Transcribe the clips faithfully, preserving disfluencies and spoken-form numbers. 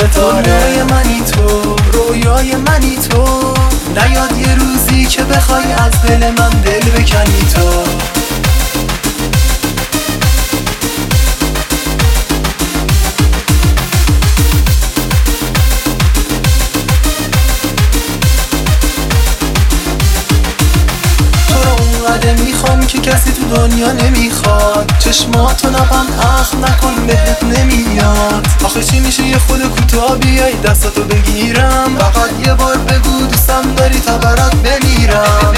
ستاره. دنیای منی تو، رویای منی تو، نیاد یه روزی که بخوای از دل من دل بکنی تو. میخوام که کسی تو دنیا نمیخواد، چشماتو نبند اخم نکن بهت نمیاد. آخه چی میشه یه خود کوتاه بیای دستاتو بگیرم، فقط یه بار بگو دوستم داری تا برات بمیرم.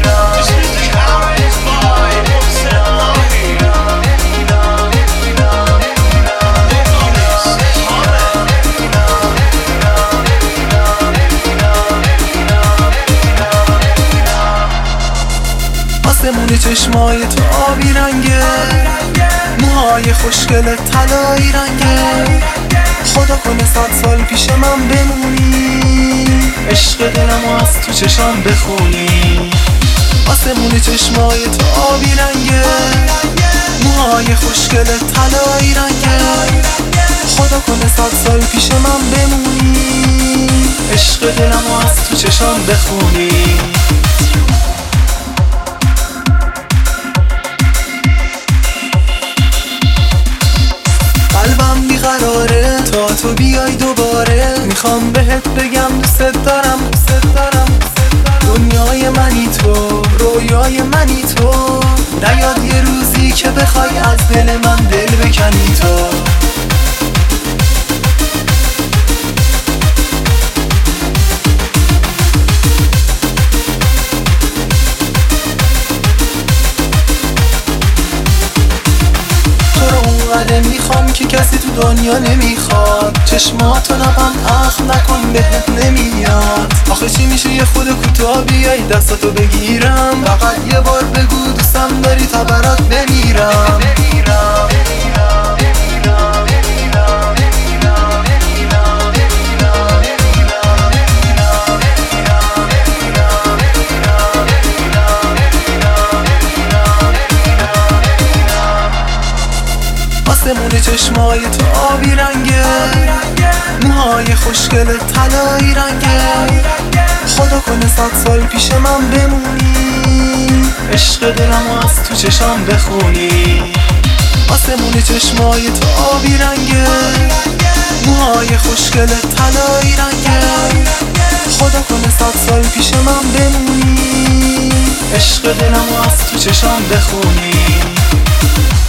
آسمون چشمای تو آبی رنگه، موهای خوشگل طلایی رنگه، خدا کنه صد سال پیش من بمونی، عشق دلمو از تو چشام بخونی. آسمون چشمای تو آبی رنگه، موهای خوشگل طلایی رنگه، خدا کنه صد سال پیش من بمونی، عشق دلمو از تو چشام بخونی. قلبم بیقراره تا تو بیای دوباره، میخوام بهت بگم دوست دارم دوست دارم. دنیای منی تو، رویای منی تو، نیاد یه روزی که بخوای از دل من دل بکنی تو. میخوام که کسی تو دنیا نمیخواد، چشماتو نبند اخم نکن بهت نمیاد. آخه چی میشه یه خود کوتاه بیای دستاتو بگیرم، فقط یه بار بگو دوستم داری تا برات بمیرم. آسمون چشمای تو آبی رنگه، موهای خوشگل طلایی رنگه، خدا کنه صد سال پیش من بمونی، عشق دلمو از تو چشام بخونی. آسمون چشمای تو آبی رنگه، موهای خوشگل طلایی رنگه، خدا کنه صد سال پیش من بمونی، عشق دلمو از تو چشام بخونی.